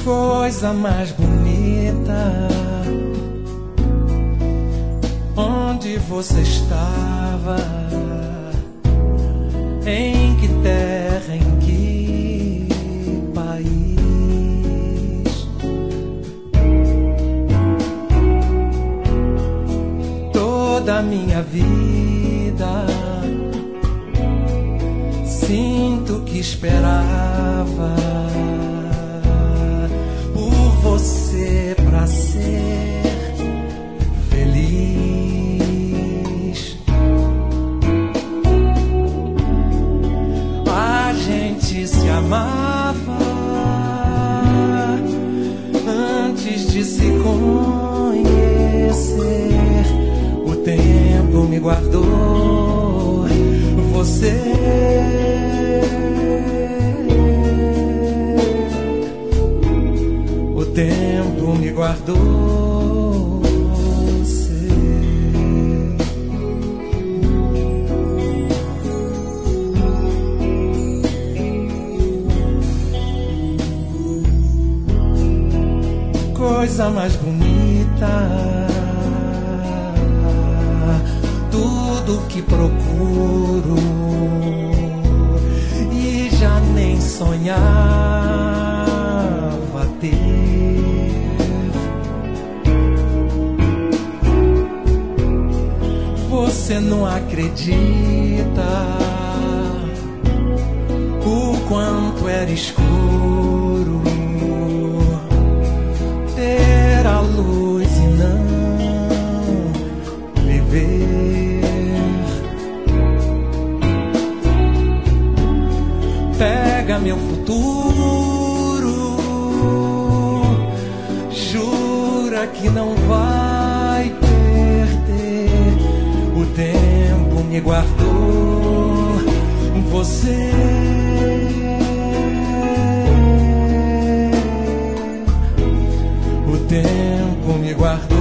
Coisa mais bonita, onde você estava? Em que terra, em que país? Toda a minha vida sinto que esperava por você pra ser feliz. A gente se amava antes de se conhecer. O tempo me guardou você. O tempo me guardou você. Coisa mais bonita, tudo que procuro e já nem sonhava ter. Você não acredita o quanto era escuro ter a luz e não viver. Pega meu futuro, jura que não vai perder. O tempo me guardou você. O tempo me guardou.